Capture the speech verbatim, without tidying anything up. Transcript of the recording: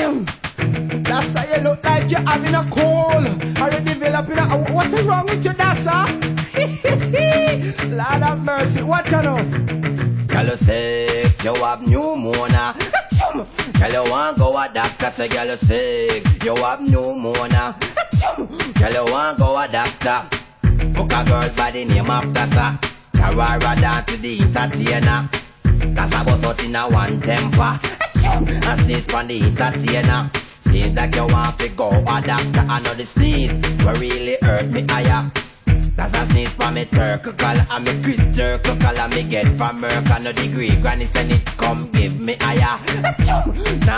That's how you look like you're having a cold. Are you developing a... What's wrong with you, Dassa? Lord have mercy. What you know? Girl, you sick, you have pneumonia. Girl, you want go a doctor, say girl, you sick, you have pneumonia. Girl, you want go a doctor. Book a girl by the name of Dassa. Carrara down to the entertainer. Dassa bust out in a one temper. And sneeze from the entertainer. Seems like you want to go a doctor. I know the sneeze will really hurt me higher. That's a sneeze from me turkle color. And me Chris turkle color. Me get from Merc. I know the Greek granny said it come give me higher. Now